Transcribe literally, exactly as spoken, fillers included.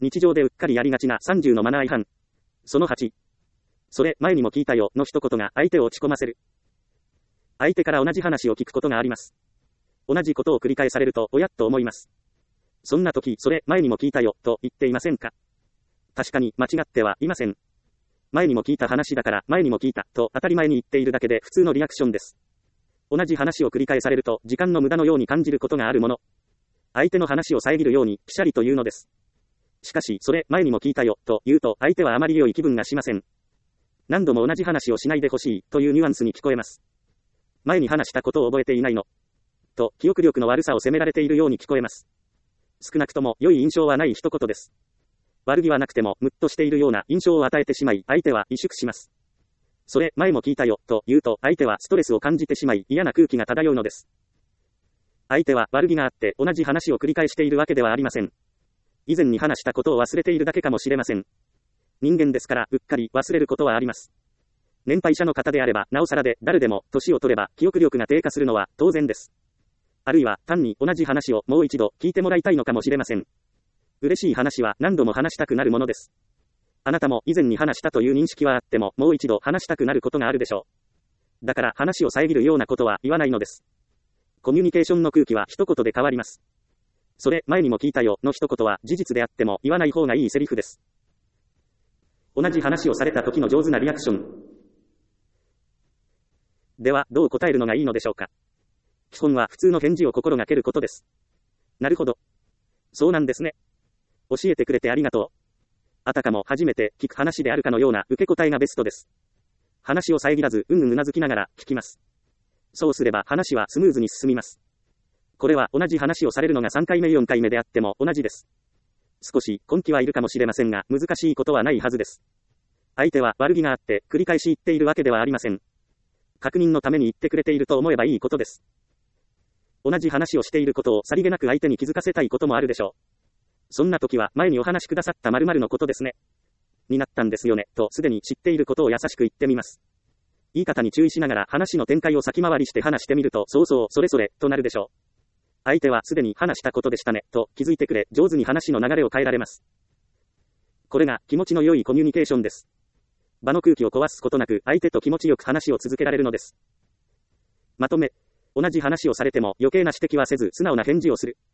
日常でうっかりやりがちなさんじゅうのマナー違反。そのはち。それ、前にも聞いたよ、の一言が相手を落ち込ませる。相手から同じ話を聞くことがあります。同じことを繰り返されると、おやっと思います。そんな時、それ、前にも聞いたよ、と言っていませんか？確かに、間違ってはいません。前にも聞いた話だから、前にも聞いた、と当たり前に言っているだけで普通のリアクションです。同じ話を繰り返されると、時間の無駄のように感じることがあるもの。相手の話を遮るように、ピシャリと言うのです。しかし、それ、前にも聞いたよ、と言うと、相手はあまり良い気分がしません。何度も同じ話をしないでほしい、というニュアンスに聞こえます。前に話したことを覚えていないの。と、記憶力の悪さを責められているように聞こえます。少なくとも、良い印象はない一言です。悪気はなくても、ムッとしているような印象を与えてしまい、相手は萎縮します。それ、前も聞いたよ、と言うと、相手はストレスを感じてしまい、嫌な空気が漂うのです。相手は悪気があって、同じ話を繰り返しているわけではありません。以前に話したことを忘れているだけかもしれません。人間ですから、うっかり忘れることはあります。年配者の方であれば、なおさらで、誰でも、年を取れば、記憶力が低下するのは、当然です。あるいは、単に同じ話をもう一度聞いてもらいたいのかもしれません。嬉しい話は何度も話したくなるものです。あなたも以前に話したという認識はあっても、もう一度話したくなることがあるでしょう。だから話を遮るようなことは言わないのです。コミュニケーションの空気は一言で変わります。それ、前にも聞いたよ、の一言は事実であっても言わない方がいいセリフです。同じ話をされた時の上手なリアクション。では、どう答えるのがいいのでしょうか。基本は普通の返事を心がけることです。なるほど。そうなんですね。教えてくれてありがとう。あたかも初めて聞く話であるかのような受け答えがベストです。話を遮らず、うんうんうなずきながら聞きます。そうすれば話はスムーズに進みます。これは同じ話をされるのがさんかいめよんかいめであっても同じです。少し根気はいるかもしれませんが、難しいことはないはずです。相手は悪気があって繰り返し言っているわけではありません。確認のために言ってくれていると思えばいいことです。同じ話をしていることをさりげなく相手に気づかせたいこともあるでしょう。そんな時は前にお話しくださった〇〇のことですね。になったんですよね、とすでに知っていることを優しく言ってみます。言い方に注意しながら話の展開を先回りして話してみると、そうそう、それそれ、となるでしょう。相手はすでに話したことでしたね、と気づいてくれ、上手に話の流れを変えられます。これが気持ちの良いコミュニケーションです。場の空気を壊すことなく、相手と気持ちよく話を続けられるのです。まとめ、同じ話をされても余計な指摘はせず、素直な返事をする。